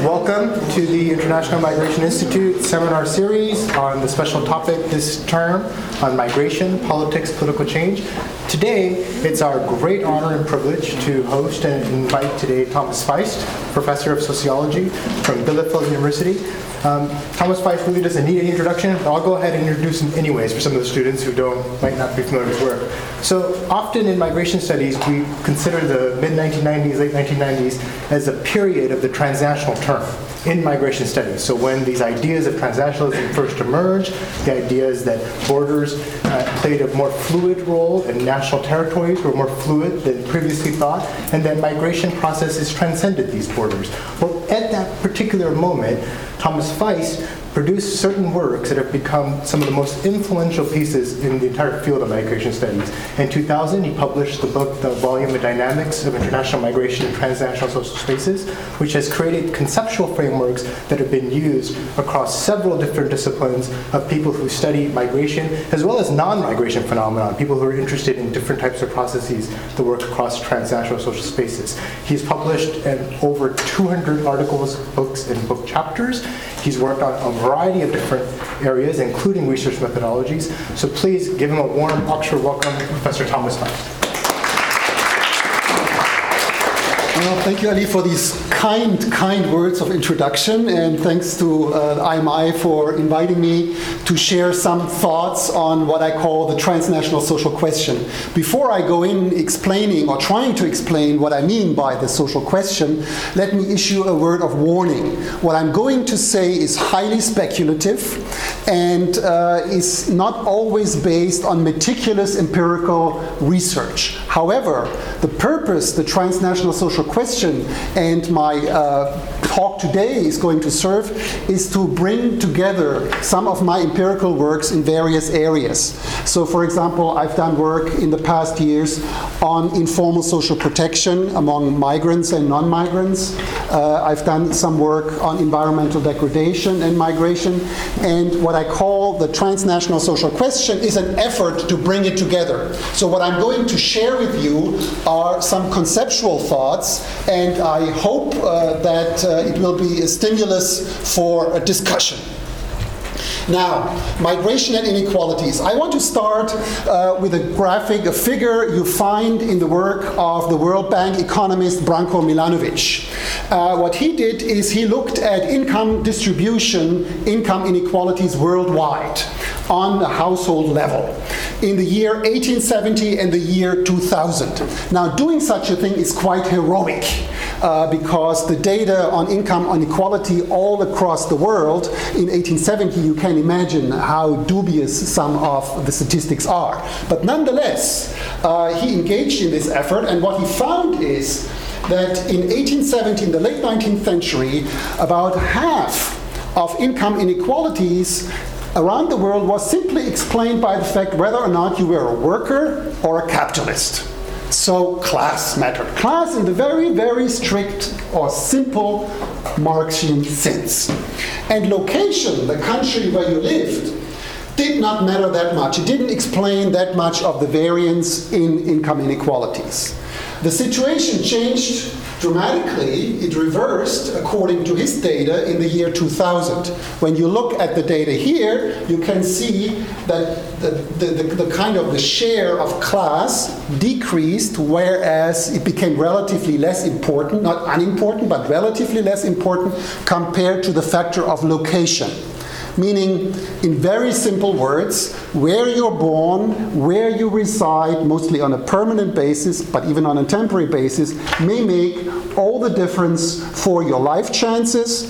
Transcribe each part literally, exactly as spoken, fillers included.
Welcome to the International Migration Institute seminar series on the special topic this term on migration, politics, political change. Today, it's our great honor and privilege to host and invite today Thomas Feist, Professor of Sociology from Bielefeld University. Um, Thomas Feist really doesn't need any introduction, but I'll go ahead and introduce him anyways for some of the students who don't might not be familiar with his work. So often in migration studies, we consider the mid nineteen nineties, late nineteen nineties as a period of the transnational term in migration studies. So when these ideas of transnationalism first emerged, the idea is that borders uh, played a more fluid role and national territories were more fluid than previously thought, and that migration processes transcended these borders. Well, at that particular moment, Thomas Feist produced certain works that have become some of the most influential pieces in the entire field of migration studies. In two thousand, he published the book, The Volume and Dynamics of International Migration and Transnational Social Spaces, which has created conceptual frameworks that have been used across several different disciplines of people who study migration, as well as non-migration phenomenon, people who are interested in different types of processes that work across transnational social spaces. He's published um, over two hundred articles, books, and book chapters. He's worked on a variety of different areas, including research methodologies. So please give him a warm Oxford welcome, Professor Thomas Feist. Well, thank you, Ali, for these kind, kind words of introduction, and thanks to uh, I M I for inviting me to share some thoughts on what I call the transnational social question. Before I go in explaining or trying to explain what I mean by the social question, let me issue a word of warning. What I'm going to say is highly speculative and uh, is not always based on meticulous empirical research. However, the purpose, the transnational social question, and my uh, talk today is going to serve is to bring together some of my empirical works in various areas. So, for example, I've done work in the past years on informal social protection among migrants and non-migrants. Uh, I've done some work on environmental degradation and migration. And what I call the transnational social question is an effort to bring it together. So what I'm going to share with you are some conceptual thoughts, and I hope uh, that uh, it will be a stimulus for a discussion. Now, migration and inequalities. I want to start uh, with a graphic, a figure you find in the work of the World Bank economist Branko Milanovic. Uh, what he did is he looked at income distribution, income inequalities worldwide on a household level in the year eighteen seventy and the year two thousand. Now, doing such a thing is quite heroic uh, because the data on income inequality all across the world in eighteen seventy, you can imagine how dubious some of the statistics are. But nonetheless, uh, he engaged in this effort, and what he found is that in eighteen seventy, in the late nineteenth century, about half of income inequalities around the world was simply explained by the fact whether or not you were a worker or a capitalist. So class mattered. Class in the very, very strict or simple Marxian sense. And location, the country where you lived, did not matter that much. It didn't explain that much of the variance in income inequalities. The situation changed dramatically. It reversed, according to his data, in the year two thousand. When you look at the data here, you can see that the, the, the, the kind of the share of class decreased, whereas it became relatively less important, not unimportant, but relatively less important compared to the factor of location. Meaning, in very simple words, where you're born, where you reside, mostly on a permanent basis, but even on a temporary basis, may make all the difference for your life chances,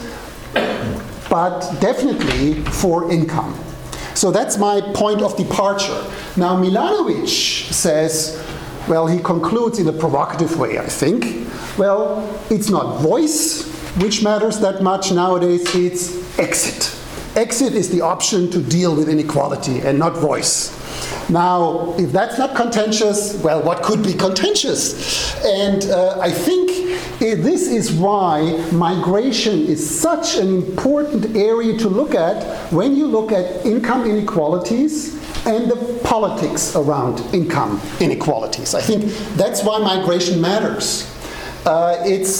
but definitely for income. So that's my point of departure. Now, Milanovic says, well, he concludes in a provocative way, I think, well, it's not voice which matters that much nowadays, it's exit. Exit is the option to deal with inequality and not voice. Now, if that's not contentious, well, what could be contentious? And uh, I think it, this is why migration is such an important area to look at when you look at income inequalities and the politics around income inequalities. I think that's why migration matters. Uh, it's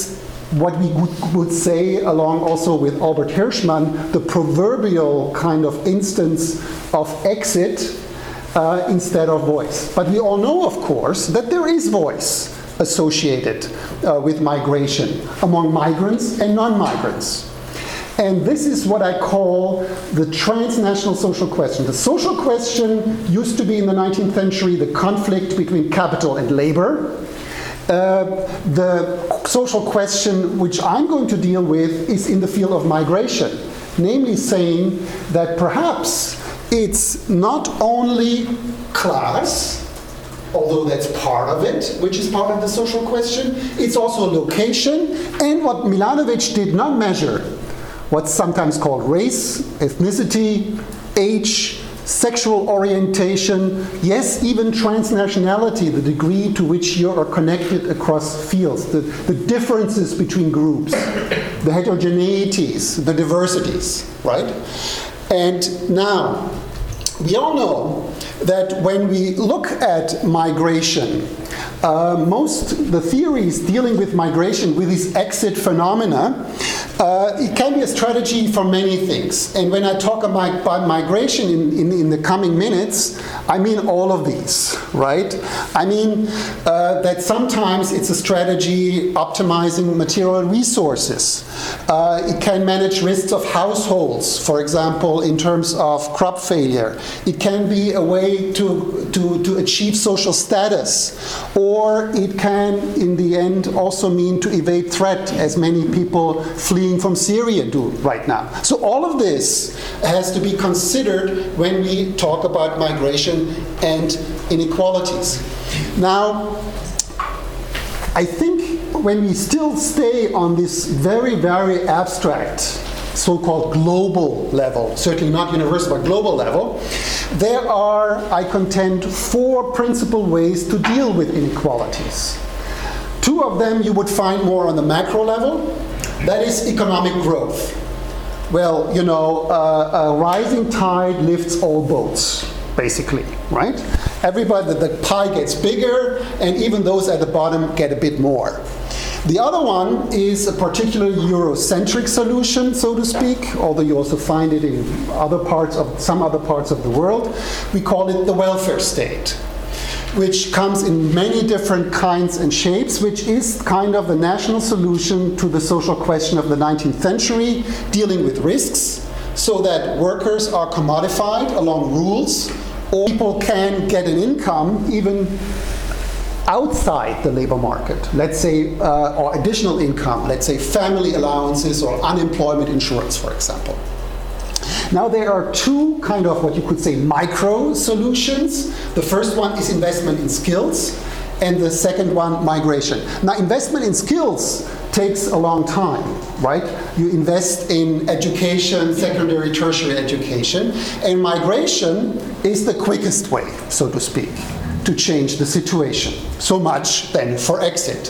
what we would, would say, along also with Albert Hirschman, the proverbial kind of instance of exit uh, instead of voice. But we all know, of course, that there is voice associated uh, with migration among migrants and non-migrants. And this is what I call the transnational social question. The social question used to be in the nineteenth century the conflict between capital and labor. Uh, the social question which I'm going to deal with is in the field of migration, namely saying that perhaps it's not only class, although that's part of it, which is part of the social question, it's also location, and what Milanovic did not measure, what's sometimes called race, ethnicity, age, sexual orientation, yes, even transnationality, the degree to which you are connected across fields, the, the differences between groups, the heterogeneities, the diversities, right? And now, we all know that when we look at migration, uh, most the theories dealing with migration, with these exit phenomena, uh, it can be a strategy for many things. And when I talk about, about migration in, in, in the coming minutes, I mean all of these, right? I mean uh, that sometimes it's a strategy optimizing material resources. Uh, it can manage risks of households, for example, in terms of crop failure. It can be a way to, to, to achieve social status, or it can, in the end, also mean to evade threat, as many people fleeing from Syria do right now. So all of this has to be considered when we talk about migration and inequalities. Now, I think when we still stay on this very, very abstract, so-called global level, certainly not universal, but global level, there are, I contend, four principal ways to deal with inequalities. Two of them you would find more on the macro level. That is economic growth. Well, you know, uh, a rising tide lifts all boats, basically, right? Everybody, the pie gets bigger, and even those at the bottom get a bit more. The other one is a particular Eurocentric solution, so to speak, although you also find it in other parts of some other parts of the world. We call it the welfare state, which comes in many different kinds and shapes, which is kind of the national solution to the social question of the nineteenth century, dealing with risks, so that workers are commodified along rules, or people can get an income even outside the labor market, let's say, uh, or additional income, let's say family allowances or unemployment insurance, for example. Now there are two kind of what you could say micro solutions. The first one is investment in skills, and the second one, migration. Now investment in skills takes a long time, right? You invest in education, secondary, tertiary education, and migration is the quickest way, so to speak, to change the situation. So much then for exit.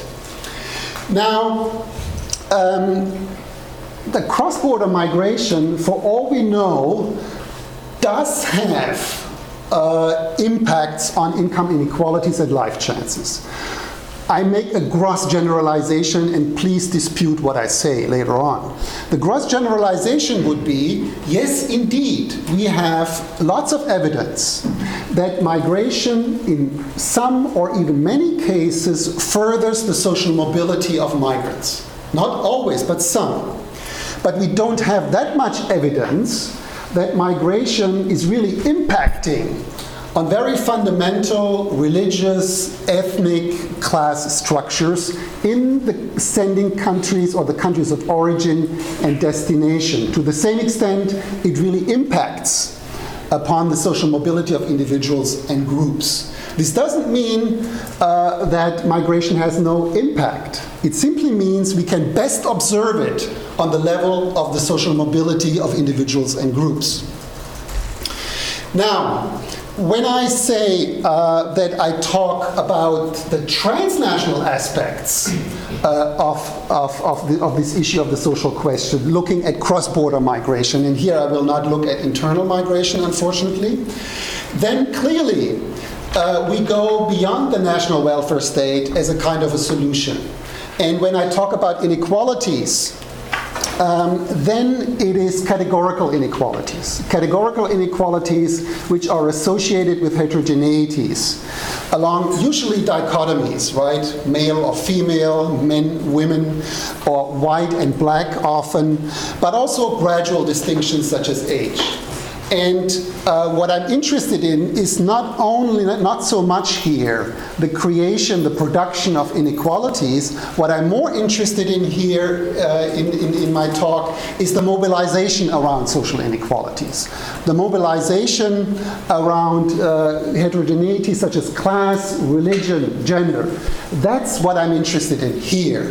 Now, um, the cross-border migration, for all we know, does have uh, impacts on income inequalities and life chances. I make a gross generalization, and please dispute what I say later on. The gross generalization would be, yes, indeed, we have lots of evidence that migration in some or even many cases furthers the social mobility of migrants. Not always, but some. But we don't have that much evidence that migration is really impacting on very fundamental religious, ethnic class structures in the sending countries or the countries of origin and destination. To the same extent, it really impacts upon the social mobility of individuals and groups. This doesn't mean uh, that migration has no impact. It simply means we can best observe it on the level of the social mobility of individuals and groups. Now, when I say uh, that I talk about the transnational aspects uh, of, of, of, the, of this issue of the social question, looking at cross-border migration, and here I will not look at internal migration, unfortunately, then clearly uh, we go beyond the national welfare state as a kind of a solution. And when I talk about inequalities, Um, then it is categorical inequalities. Categorical inequalities which are associated with heterogeneities along usually dichotomies, right? Male or female, men, women, or white and black often, but also gradual distinctions such as age. And uh, what I'm interested in is not only, not so much here, the creation, the production of inequalities. What I'm more interested in here uh, in, in, in my talk is the mobilization around social inequalities. The mobilization around uh, heterogeneity such as class, religion, gender. That's what I'm interested in here.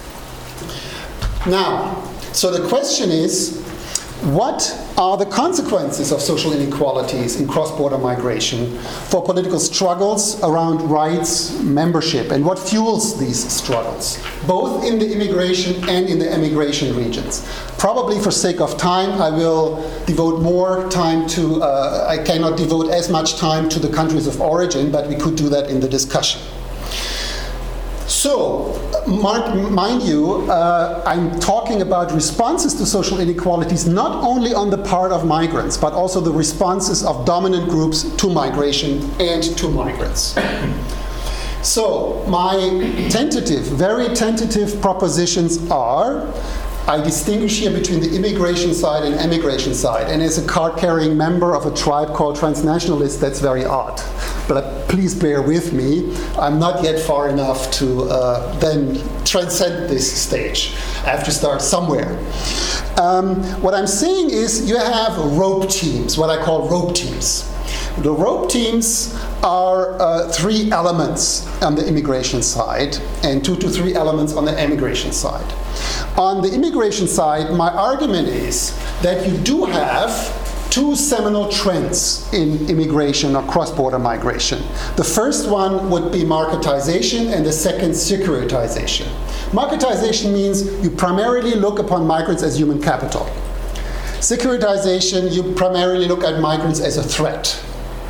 Now, so the question is, what are the consequences of social inequalities in cross-border migration for political struggles around rights membership, and what fuels these struggles, both in the immigration and in the emigration regions? Probably for sake of time, I will devote more time to, uh, I cannot devote as much time to the countries of origin, but we could do that in the discussion. So, mark, mind you, uh, I'm talking about responses to social inequalities not only on the part of migrants, but also the responses of dominant groups to migration and to migrants. So, my tentative, very tentative propositions are, I distinguish here between the immigration side and emigration side. And as a card-carrying member of a tribe called transnationalists, that's very odd. But please bear with me. I'm not yet far enough to uh, then transcend this stage. I have to start somewhere. Um, what I'm saying is you have rope teams, what I call rope teams. The rope teams are uh, three elements on the immigration side and two to three elements on the emigration side. On the immigration side, my argument is that you do have two seminal trends in immigration or cross-border migration. The first one would be marketization, and the second, securitization. Marketization means you primarily look upon migrants as human capital. Securitization, you primarily look at migrants as a threat.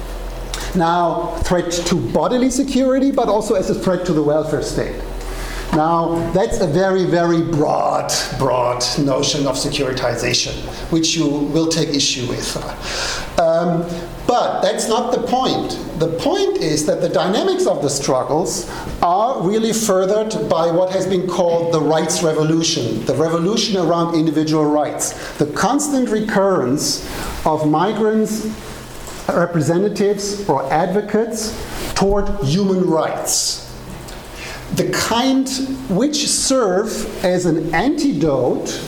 Now, threat to bodily security, but also as a threat to the welfare state. Now, that's a very, very broad, broad notion of securitization, which you will take issue with. Um, but that's not the point. The point is that the dynamics of the struggles are really furthered by what has been called the rights revolution, the revolution around individual rights, the constant recurrence of migrants, representatives, or advocates toward human rights. The kind which serve as an antidote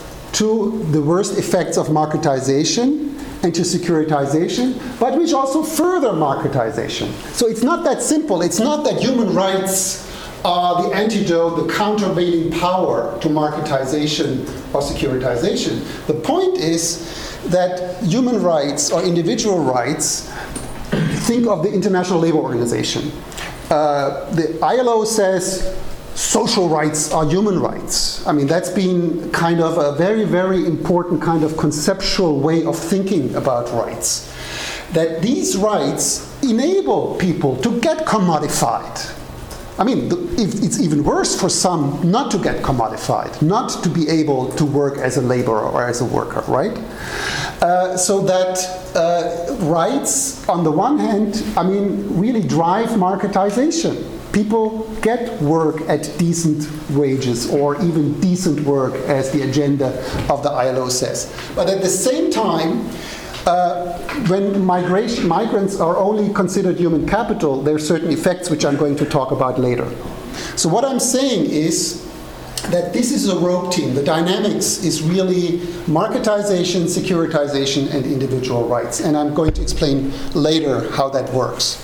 to the worst effects of marketization and to securitization, but which also further marketization. So it's not that simple. It's not that human rights are the antidote, the countervailing power to marketization or securitization. The point is that human rights or individual rights, think of the International Labour Organization. Uh, the I L O says social rights are human rights. I mean, that's been kind of a very, very important kind of conceptual way of thinking about rights. That these rights enable people to get commodified. I mean, it's even worse for some not to get commodified, not to be able to work as a laborer or as a worker, right? Uh, so that uh, rights, on the one hand, I mean, really drive marketization. People get work at decent wages or even decent work, as the agenda of the I L O says. But at the same time, Uh, when migration, migrants are only considered human capital, there are certain effects which I'm going to talk about later. So what I'm saying is that this is a rope team. The dynamics is really marketization, securitization, and individual rights. And I'm going to explain later how that works.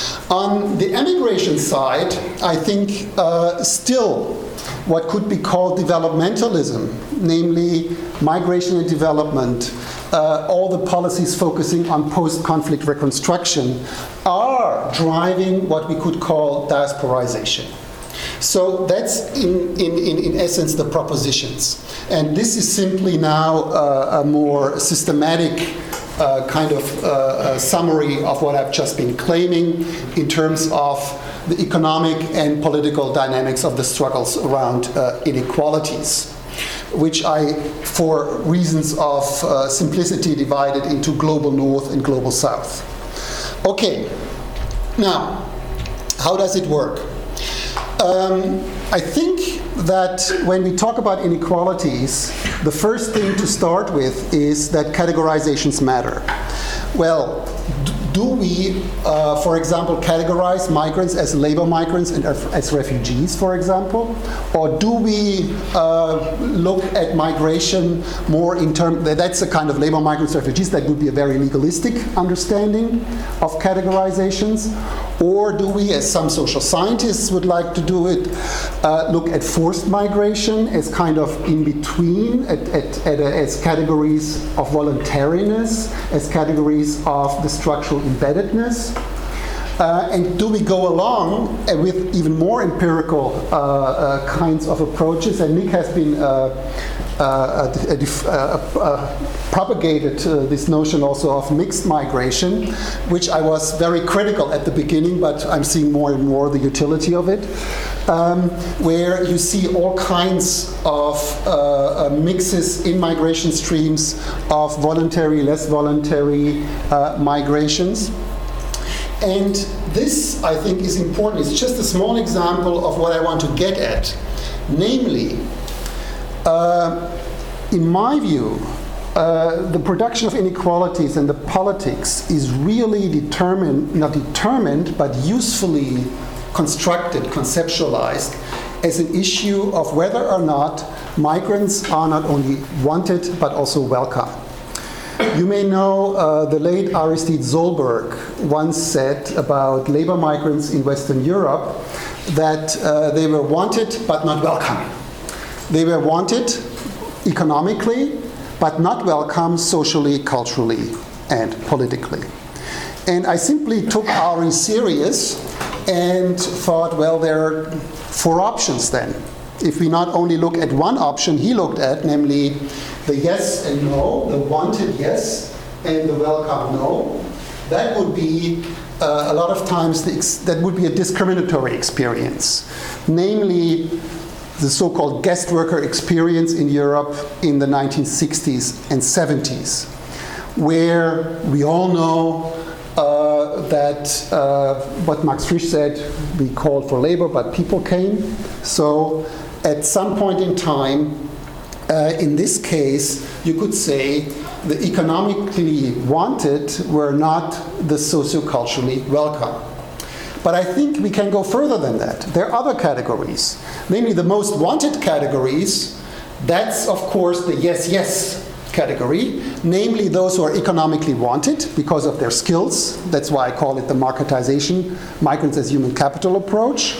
On the emigration side, I think uh, still what could be called developmentalism, namely migration and development, uh, all the policies focusing on post-conflict reconstruction, are driving what we could call diasporization. So that's in, in, in, in essence the propositions. And this is simply now uh, a more systematic uh, kind of uh, summary of what I've just been claiming in terms of the economic and political dynamics of the struggles around uh, inequalities, which I, for reasons of uh, simplicity, divided into global north and global south. Okay, now, how does it work? Um, I think that when we talk about inequalities, the first thing to start with is that categorizations matter. Well, do we, uh, for example, categorize migrants as labor migrants and as refugees, for example? Or do we uh, look at migration more in terms, that's a kind of labor migrants, refugees, that would be a very legalistic understanding of categorizations? Or do we, as some social scientists would like to do it, uh, look at forced migration as kind of in between, at, at, at a, as categories of voluntariness, as categories of the structural embeddedness? Uh, and do we go along uh, with even more empirical uh, uh, kinds of approaches? And Nick has been uh, uh, uh, uh, uh, propagated uh, this notion also of mixed migration, which I was very critical at the beginning, but I'm seeing more and more the utility of it, um, where you see all kinds of uh, uh, mixes in migration streams of voluntary, less voluntary uh, migrations. And this, I think, is important. It's just a small example of what I want to get at. Namely, uh, in my view, uh, the production of inequalities and the politics is really determined, not determined, but usefully constructed, conceptualized as an issue of whether or not migrants are not only wanted, but also welcome. You may know uh, the late Aristide Zolberg once said about labor migrants in Western Europe that uh, they were wanted but not welcome. They were wanted economically but not welcome socially, culturally, and politically. And I simply took Ari serious and thought, well, there are four options then. If we not only look at one option he looked at, namely the yes and no, the wanted yes and the welcome no, that would be uh, a lot of times the ex- that would be a discriminatory experience, namely the so-called guest worker experience in Europe in the nineteen sixties and seventies, where we all know uh, that uh, what Max Frisch said, we called for labor, but people came. So at some point in time, Uh, in this case, you could say the economically wanted were not the socioculturally welcome. But I think we can go further than that. There are other categories, namely the most wanted categories. That's, of course, the yes-yes category, namely those who are economically wanted because of their skills. That's why I call it the marketization, migrants as human capital approach.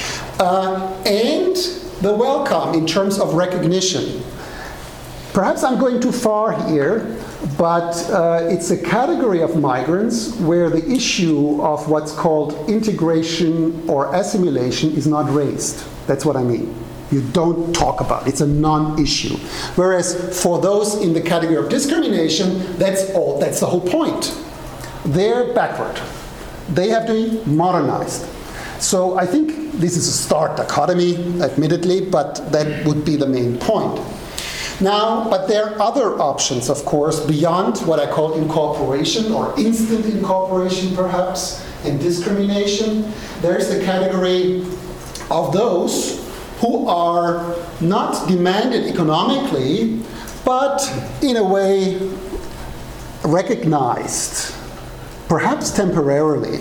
Uh, and the welcome in terms of recognition. Perhaps I'm going too far here, but uh, it's a category of migrants where the issue of what's called integration or assimilation is not raised. That's what I mean. You don't talk about it. It's a non-issue. Whereas for those in the category of discrimination, that's all. That's the whole point. They're backward. They have to be modernized. So I think this is a stark dichotomy, admittedly, but that would be the main point. Now, but there are other options, of course, beyond what I call incorporation or instant incorporation, perhaps, and discrimination. There's the category of those who are not demanded economically, but in a way recognized, perhaps temporarily.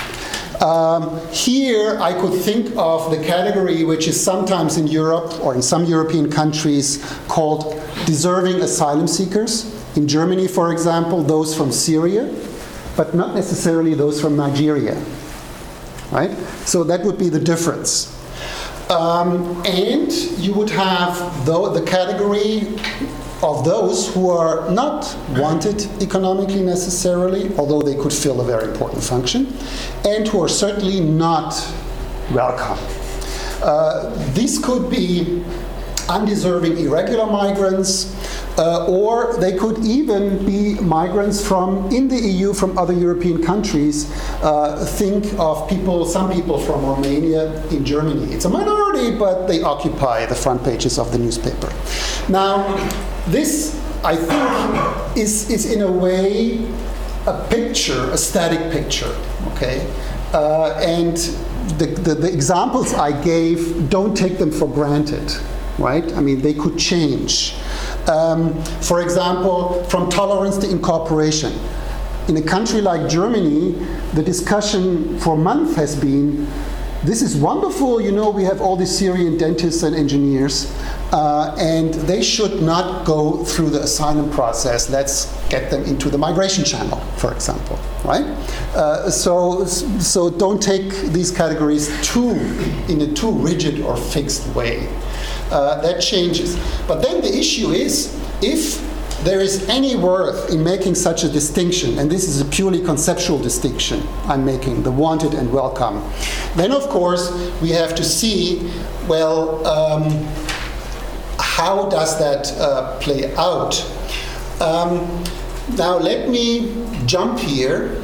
Um, here I could think of the category which is sometimes in Europe or in some European countries called deserving asylum seekers. In Germany, for example, those from Syria, but not necessarily those from Nigeria. Right? So that would be the difference. Um, and you would have the, the category of those who are not wanted economically necessarily, although they could fill a very important function, and who are certainly not welcome. Uh, these could be undeserving irregular migrants, Uh, or they could even be migrants from in the E U, from other European countries. Uh, think of people, some people from Romania in Germany. It's a minority, but they occupy the front pages of the newspaper. Now, this, I think, is, is in a way a picture, a static picture, okay? Uh, and the, the, the examples I gave, don't take them for granted, right? I mean, they could change. Um, for example, from tolerance to incorporation. In a country like Germany, the discussion for months has been, this is wonderful, you know, we have all these Syrian dentists and engineers, uh, and they should not go through the asylum process. Let's get them into the migration channel, for example, right? Uh, so, so don't take these categories too, in a too rigid or fixed way. Uh, that changes. But then the issue is, if there is any worth in making such a distinction, and this is a purely conceptual distinction I'm making, the wanted and welcome, then of course we have to see, well, um, how does that uh, play out? Um, now let me jump here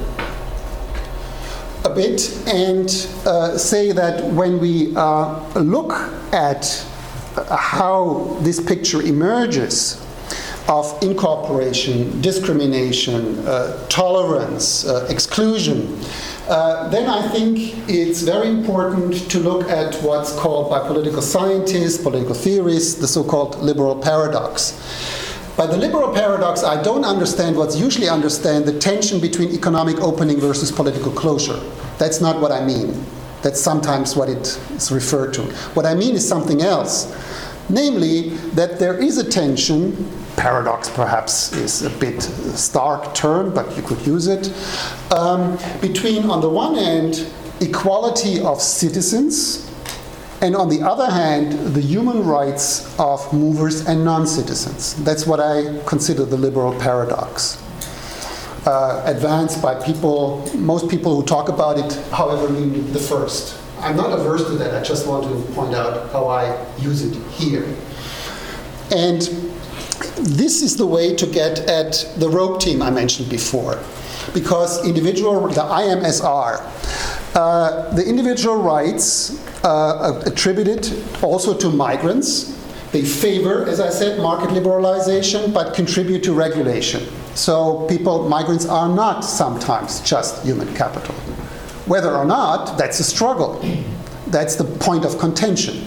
a bit and uh, say that when we uh, look at how this picture emerges of incorporation, discrimination, uh, tolerance, uh, exclusion, uh, then I think it's very important to look at what's called by political scientists, political theorists, the so-called liberal paradox. By the liberal paradox, I don't understand what's usually understand, the tension between economic opening versus political closure. That's not what I mean. That's sometimes what it is referred to. What I mean is something else. Namely, that there is a tension, paradox perhaps is a bit stark term, but you could use it, um, between, on the one hand, equality of citizens, and on the other hand, the human rights of movers and non-citizens. That's what I consider the liberal paradox. Uh, advanced by people, most people who talk about it, however, mean the first. I'm not averse to that, I just want to point out how I use it here. And this is the way to get at the rope team I mentioned before. Because individual, the I M S R, uh, the individual rights uh, attributed also to migrants. They favor, as I said, market liberalization, but contribute to regulation. So people, migrants are not sometimes just human capital. Whether or not, that's a struggle. That's the point of contention.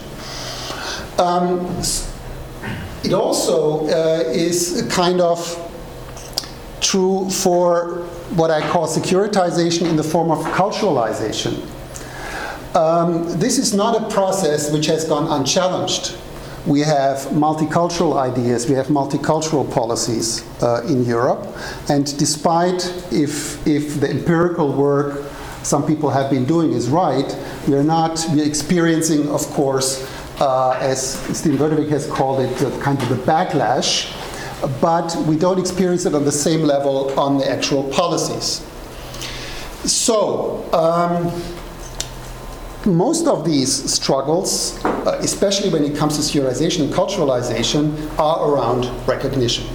Um, it also uh, is kind of true for what I call securitization in the form of culturalization. Um, this is not a process which has gone unchallenged. We have multicultural ideas, we have multicultural policies uh, in Europe, and despite if, if the empirical work some people have been doing is right, we are not, we are experiencing, of course, uh, as Steven Bödevik has called it, the, kind of the backlash, but we don't experience it on the same level on the actual policies. So, um, most of these struggles, uh, especially when it comes to securitization and culturalization, are around recognition.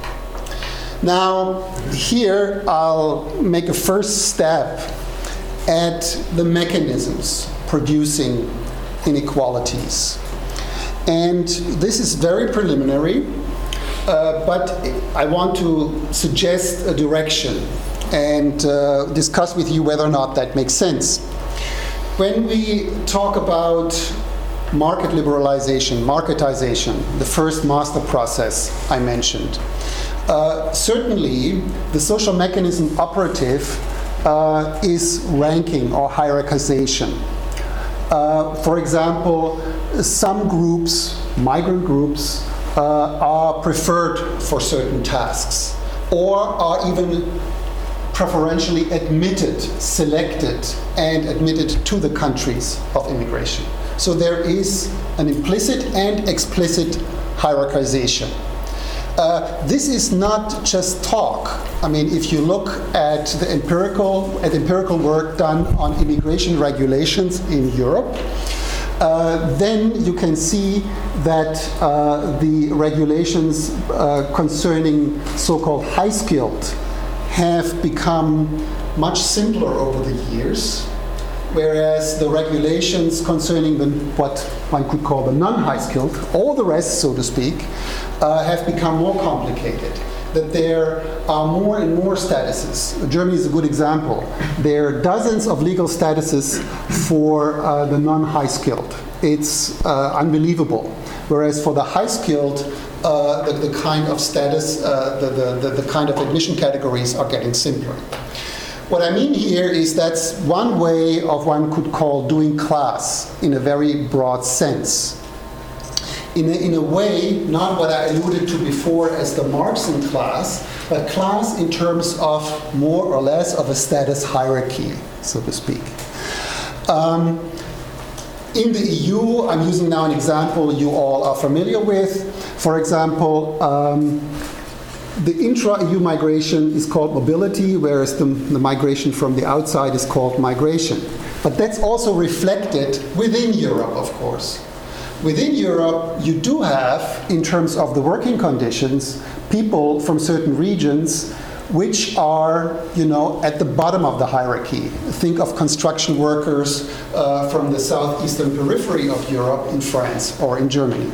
Now, here I'll make a first step at the mechanisms producing inequalities. And this is very preliminary, uh, but I want to suggest a direction and uh, discuss with you whether or not that makes sense. When we talk about market liberalization, marketization, the first master process I mentioned, uh, certainly the social mechanism operative uh, is ranking or hierarchization. Uh, for example, some groups, migrant groups, uh, are preferred for certain tasks, or are even preferentially admitted, selected, and admitted to the countries of immigration. So there is an implicit and explicit hierarchization. Uh, this is not just talk. I mean, if you look at the empirical, at empirical work done on immigration regulations in Europe, uh, then you can see that uh, the regulations uh, concerning so-called high-skilled have become much simpler over the years, whereas the regulations concerning the, what one could call the non-high-skilled, all the rest, so to speak, uh, have become more complicated. That there are more and more statuses. Germany is a good example. There are dozens of legal statuses for uh, the non-high-skilled. It's uh, unbelievable. Whereas for the high-skilled, uh, the, the kind of status, uh, the, the, the, the kind of admission categories are getting simpler. What I mean here is that's one way of one could call doing class in a very broad sense. In a, in a way, not what I alluded to before as the Marxian class, but class in terms of more or less of a status hierarchy, so to speak. Um, in the E U, I'm using now an example you all are familiar with. For example, um, the intra-E U migration is called mobility, whereas the, the migration from the outside is called migration. But that's also reflected within Europe, of course. Within Europe, you do have, in terms of the working conditions, people from certain regions which are, you know, at the bottom of the hierarchy. Think of construction workers uh, from the southeastern periphery of Europe in France or in Germany.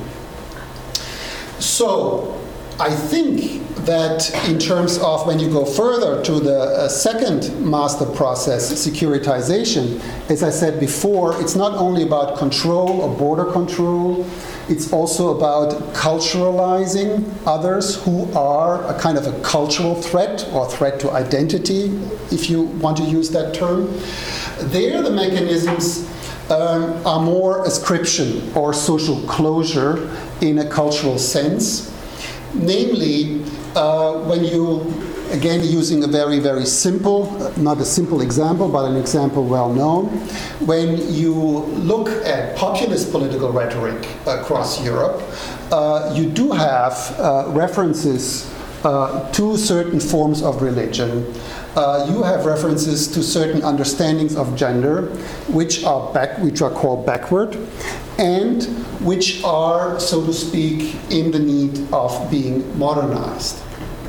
So, I think that in terms of when you go further to the uh, second master process, securitization, as I said before, it's not only about control or border control, it's also about culturalizing others who are a kind of a cultural threat or threat to identity, if you want to use that term. There the mechanisms um, are more ascription or social closure in a cultural sense. Namely, uh, when you, again using a very, very simple, not a simple example, but an example well known, when you look at populist political rhetoric across Europe, uh, you do have uh, references uh, to certain forms of religion. Uh, you have references to certain understandings of gender, which are back, which are called backward, and which are, so to speak, in the need of being modernized.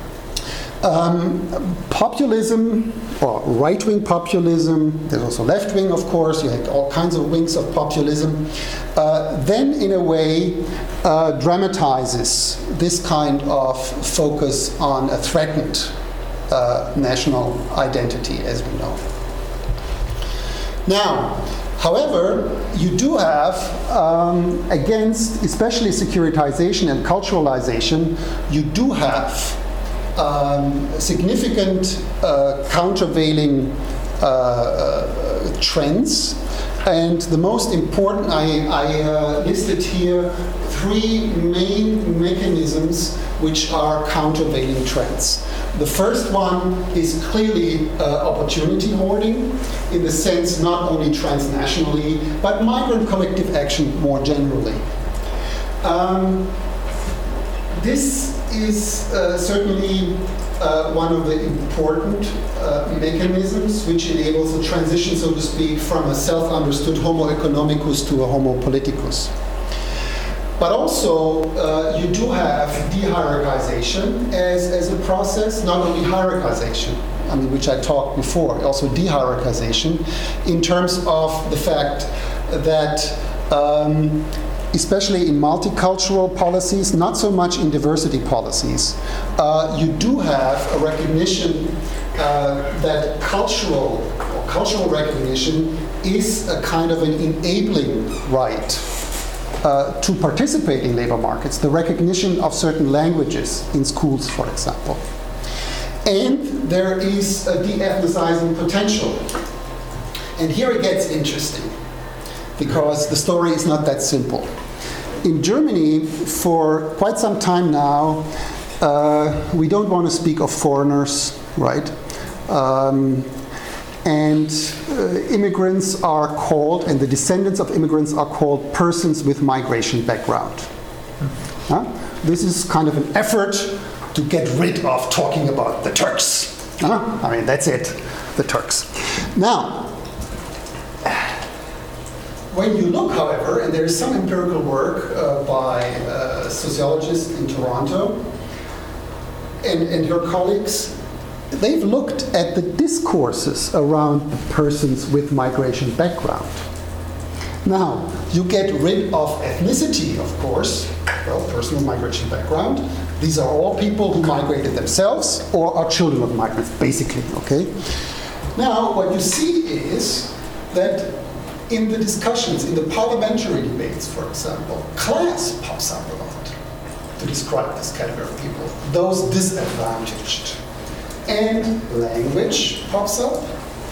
Um, populism, or right-wing populism, there's also left-wing, of course, you have all kinds of wings of populism, uh, then in a way uh, dramatizes this kind of focus on a threatened uh, national identity, as we know. Now, however, you do have, um, against especially securitization and culturalization, you do have um, significant uh, countervailing uh, uh, trends. And the most important, I, I uh, listed here three main mechanisms which are countervailing trends. The first one is clearly uh, opportunity hoarding, in the sense not only transnationally, but migrant collective action more generally. Um, this is uh, certainly uh, one of the important uh, mechanisms which enables a transition, so to speak, from a self-understood homo economicus to a homo politicus. But also, uh, you do have de-hierarchization as, as a process, not only hierarchization, I mean, which I talked before, also de-hierarchization, in terms of the fact that, um, especially in multicultural policies, not so much in diversity policies, uh, you do have a recognition uh, that cultural, or cultural recognition is a kind of an enabling right Uh, to participate in labor markets, the recognition of certain languages in schools, for example. And there is a de-ethnicizing potential. And here it gets interesting, because the story is not that simple. In Germany, for quite some time now, uh, we don't want to speak of foreigners, right? Um, And uh, immigrants are called, and the descendants of immigrants are called persons with migration background. Huh? This is kind of an effort to get rid of talking about the Turks. Huh? I mean, that's it, the Turks. Now, when you look, however, and there is some empirical work uh, by a sociologist in Toronto and, and her colleagues, they've looked at the discourses around persons with migration background. Now, you get rid of ethnicity, of course, well, person with migration background. These are all people who migrated themselves or are children of migrants, basically, okay? Now, what you see is that in the discussions, in the parliamentary debates, for example, class pops up a lot to describe this category of people, those disadvantaged. And language pops up,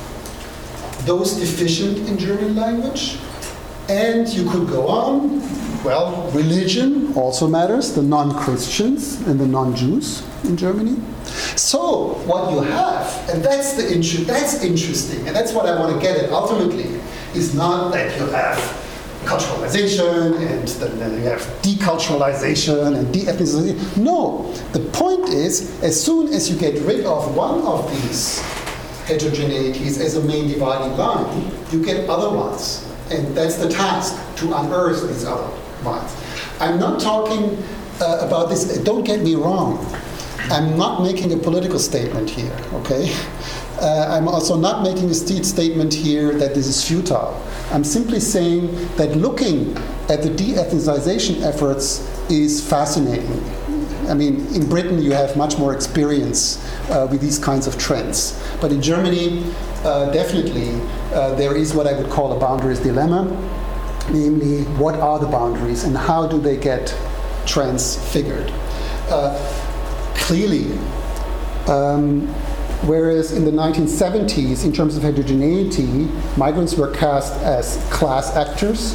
those deficient in German language. And you could go on, well, religion also matters, the non-Christians and the non-Jews in Germany. So what you have, and that's the inter- that's interesting, and that's what I want to get at ultimately, is not that you have culturalization and then you have deculturalization and de-ethnicization. No, the point is, as soon as you get rid of one of these heterogeneities as a main dividing line, you get other ones. And that's the task, to unearth these other ones. I'm not talking uh, about this, don't get me wrong. I'm not making a political statement here, okay? Uh, I'm also not making a st- statement here that this is futile. I'm simply saying that looking at the de-ethnicization efforts is fascinating. I mean, in Britain you have much more experience uh, with these kinds of trends. But in Germany, uh, definitely, uh, there is what I would call a boundaries dilemma. Namely, what are the boundaries and how do they get transfigured? Uh, clearly, um, whereas in the nineteen seventies, in terms of heterogeneity, migrants were cast as class actors,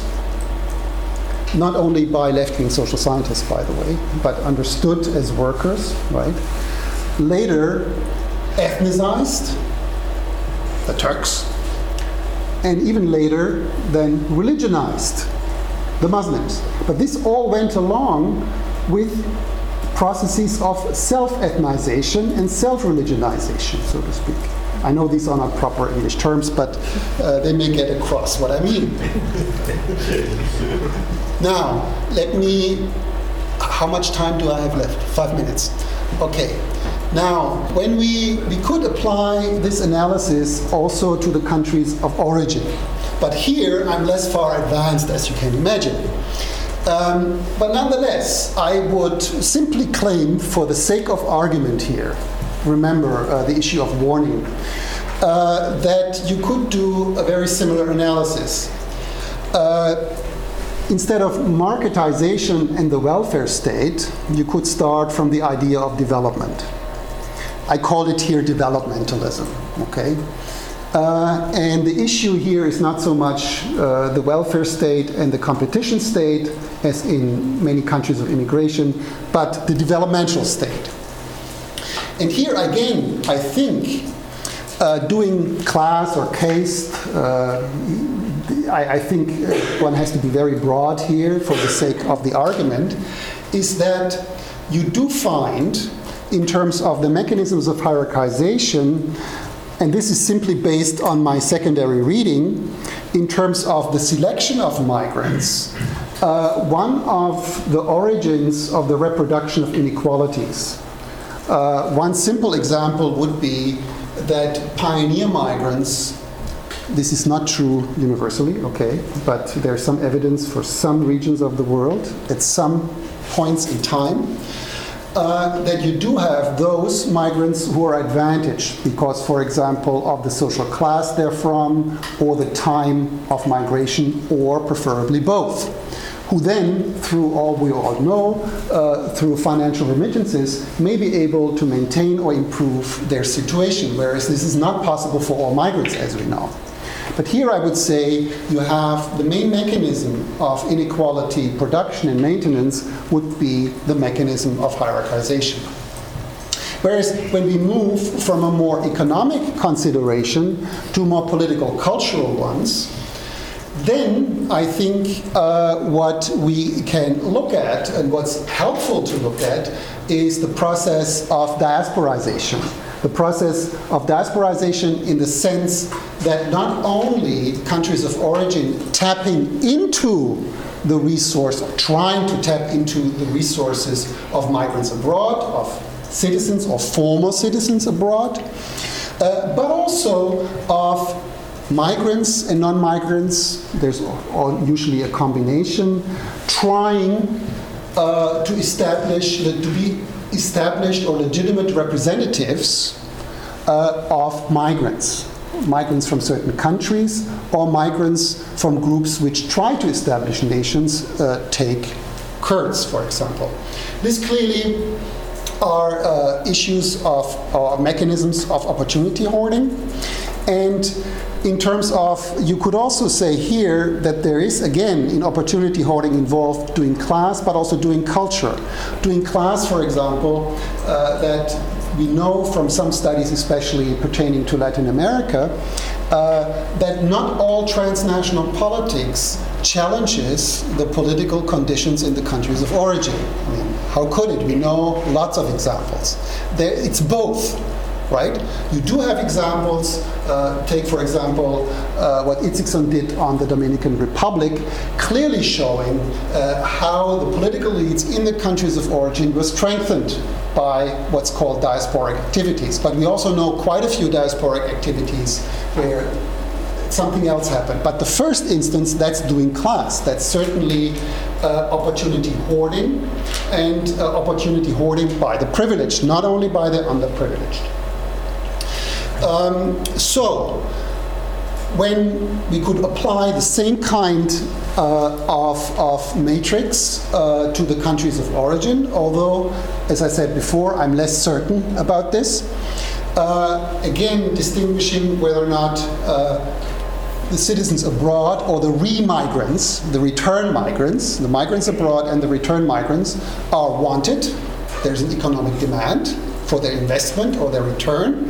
not only by left-wing social scientists, by the way, but understood as workers, right? Later, ethnicized, the Turks, and even later, then religionized, the Muslims. But this all went along with processes of self-ethnization and self-religionization, so to speak. I know these are not proper English terms, but uh, they may get across what I mean. Now, let me, how much time do I have left? Five minutes. Okay. Now, when we, we could apply this analysis also to the countries of origin. But here, I'm less far advanced, as you can imagine. Um, but nonetheless, I would simply claim, for the sake of argument here, remember uh, the issue of warning, uh, that you could do a very similar analysis. Uh, instead of marketization and the welfare state, you could start from the idea of development. I call it here developmentalism, okay? Uh, and the issue here is not so much uh, the welfare state and the competition state, as in many countries of immigration, but the developmental state. And here again, I think uh, doing class or caste, uh, I, I think one has to be very broad here for the sake of the argument, is that you do find, in terms of the mechanisms of hierarchization, and this is simply based on my secondary reading, in terms of the selection of migrants, uh, one of the origins of the reproduction of inequalities. Uh, one simple example would be that pioneer migrants, this is not true universally, okay, but there's some evidence for some regions of the world at some points in time, Uh, that you do have those migrants who are advantaged because, for example, of the social class they're from, or the time of migration, or preferably both, who then, through all we all know, uh, through financial remittances, may be able to maintain or improve their situation, whereas this is not possible for all migrants, as we know. But here I would say you have the main mechanism of inequality production and maintenance would be the mechanism of hierarchization. Whereas when we move from a more economic consideration to more political cultural ones, then I think uh, what we can look at and what's helpful to look at is the process of diasporization. the process of diasporization in the sense that not only countries of origin tapping into the resource, or trying to tap into the resources of migrants abroad, of citizens or former citizens abroad, uh, but also of migrants and non-migrants, there's usually a combination, trying uh, to establish, to be established or legitimate representatives uh, of migrants. Migrants from certain countries or migrants from groups which try to establish nations, uh, take Kurds, for example. This clearly are uh, issues of, or mechanisms of opportunity hoarding. And in terms of, you could also say here that there is, again, in opportunity hoarding involved doing class, but also doing culture. Doing class, for example, uh, that we know from some studies, especially pertaining to Latin America, uh, that not all transnational politics challenges the political conditions in the countries of origin. I mean, how could it? We know lots of examples. There, it's both. Right? You do have examples. Uh, take, for example, uh, what Itzigson did on the Dominican Republic, clearly showing uh, how the political elites in the countries of origin were strengthened by what's called diasporic activities. But we also know quite a few diasporic activities where something else happened. But the first instance, that's doing class. That's certainly uh, opportunity hoarding, and uh, opportunity hoarding by the privileged, not only by the underprivileged. Um, so, when we could apply the same kind uh, of, of matrix uh, to the countries of origin, although, as I said before, I'm less certain about this, uh, again, distinguishing whether or not uh, the citizens abroad or the re-migrants, the return migrants, the migrants abroad and the return migrants are wanted. There's an economic demand for their investment or their return,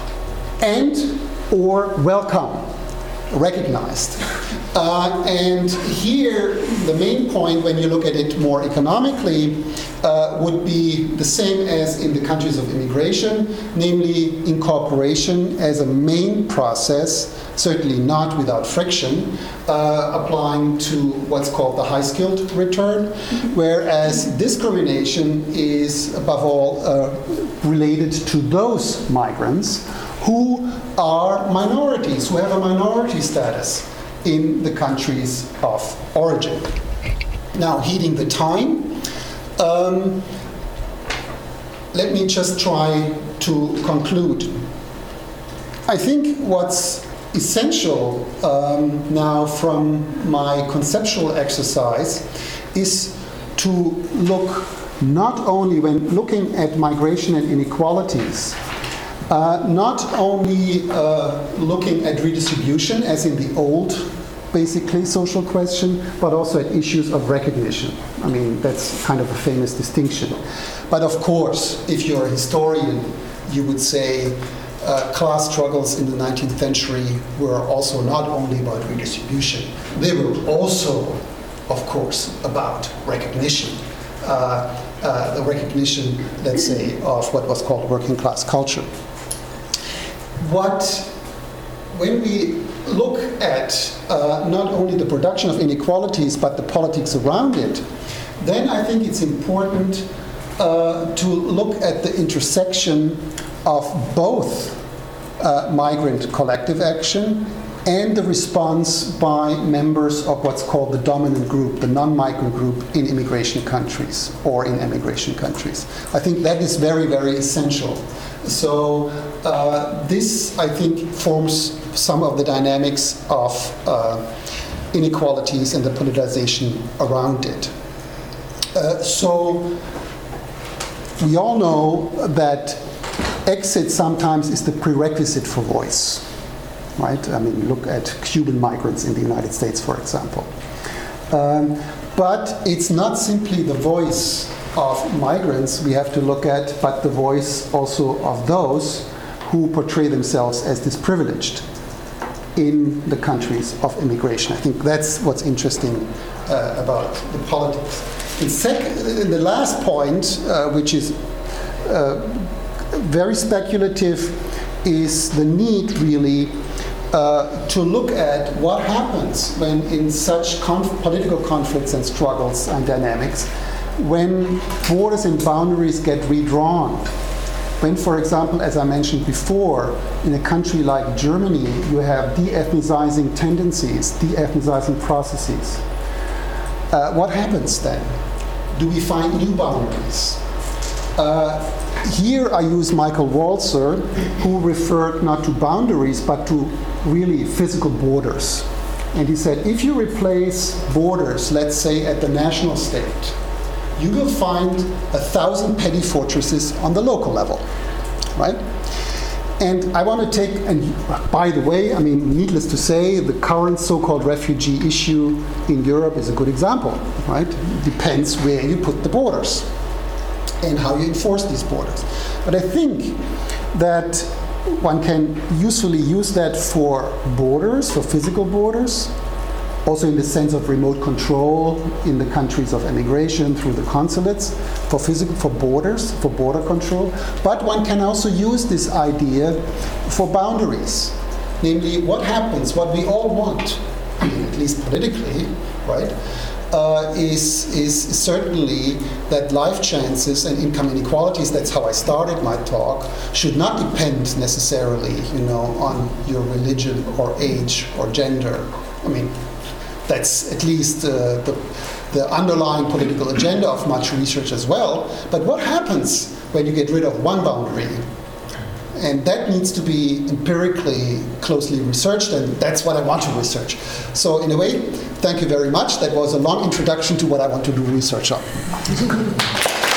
and or welcome, recognized. Uh, and here, the main point, when you look at it more economically, uh, would be the same as in the countries of immigration, namely incorporation as a main process, certainly not without friction, uh, applying to what's called the high-skilled return, whereas discrimination is, above all, uh, related to those migrants who are minorities, who have a minority status in the countries of origin. Now, heeding the time, um, let me just try to conclude. I think what's essential um, now from my conceptual exercise is to look not only, when looking at migration and inequalities, Uh, not only uh, looking at redistribution, as in the old, basically, social question, but also at issues of recognition. I mean, that's kind of a famous distinction. But of course, if you're a historian, you would say uh, class struggles in the nineteenth century were also not only about redistribution, they were also, of course, about recognition. Uh, uh, the recognition, let's say, of what was called working class culture. What, when we look at uh, not only the production of inequalities but the politics around it, then I think it's important uh, to look at the intersection of both uh, migrant collective action and the response by members of what's called the dominant group, the non-migrant group in immigration countries or in emigration countries. I think that is very, very essential. So uh, this, I think, forms some of the dynamics of uh, inequalities and the politicization around it. Uh, so we all know that exit sometimes is the prerequisite for voice, right? I mean, look at Cuban migrants in the United States, for example. Um, but it's not simply the voice of migrants we have to look at, but the voice also of those who portray themselves as disprivileged in the countries of immigration. I think that's what's interesting uh, about the politics. And second, the last point, uh, which is uh, very speculative is the need, really, uh, to look at what happens when in such conf- political conflicts and struggles and dynamics, when borders and boundaries get redrawn. When, for example, as I mentioned before, in a country like Germany, you have de-ethnicizing tendencies, de-ethnicizing processes. Uh, what happens then? Do we find new boundaries? Uh, here I use Michael Walzer, who referred not to boundaries, but to really physical borders. And he said, if you replace borders, let's say at the national state, you will find a thousand petty fortresses on the local level, right? And I want to take, and by the way, I mean, needless to say, the current so-called refugee issue in Europe is a good example, right? It depends where you put the borders and how you enforce these borders. But I think that one can usefully use that for borders, for physical borders, also in the sense of remote control in the countries of emigration through the consulates, for physical, for borders, for border control. But one can also use this idea for boundaries. Namely, what happens, what we all want, I mean, at least politically, right, uh, is, is certainly that life chances and income inequalities, that's how I started my talk, should not depend necessarily, you know, on your religion or age or gender. I mean, that's at least uh, the, the underlying political agenda of much research as well. But what happens when you get rid of one boundary? And that needs to be empirically closely researched, and that's what I want to research. So in a way, thank you very much. That was a long introduction to what I want to do research on.